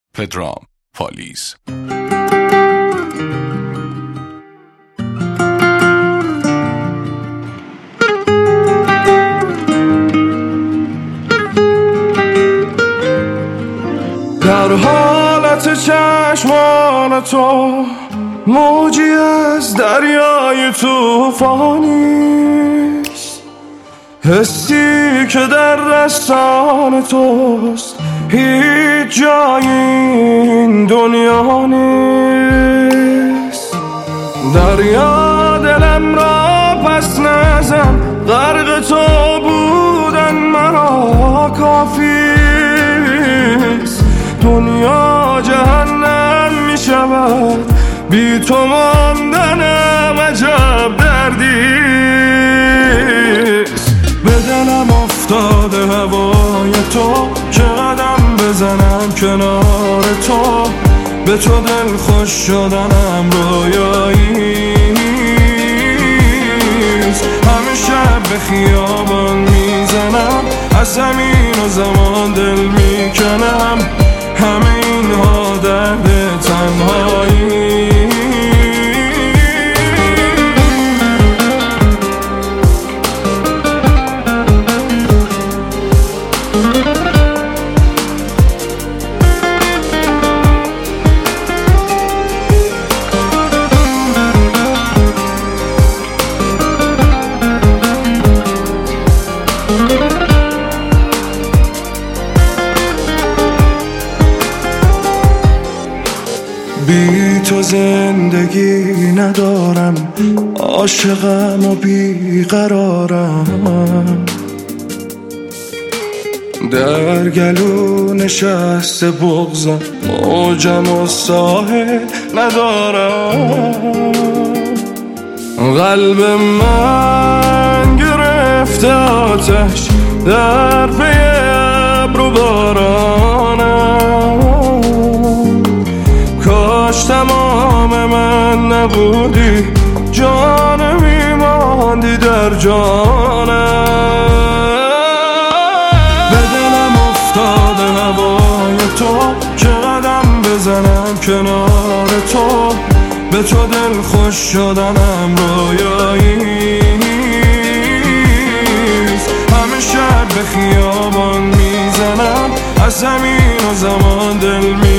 پدرام پالیز. در حالت چشمان تو موجی از دریای توفانیست، حسی که در رستان توست هیچ جای این دنیا نیست. دریا دلم را پس نزن، غرق تو بودن مرا کافیست. دنیا جهنم می شود، بی تو ماندنم عجب دردیست. به دلم افتاده هوای تو که قدم بزنم کنار تو، به تو دل خوش شدنم رویاییست. همه شب به خیابان میزنم، از زمین و زمان دل میکنم، همه اینها درد تنهایی. بی تو زندگی ندارم، عاشقم و بیقرارم. در گلو نشسته بغضم، موجم و ساحل ندارم. قلب من گرفته آتش در پی ابر و بارانم. کاش تمام من نبودی، جان میماندی در جانم. به دلم افتاده هوای تو که قدم بزنم کنار تو، به تو دل خوش شدنم رویاییست. همه شب به خیابان میزنم، از زمین و زمان دل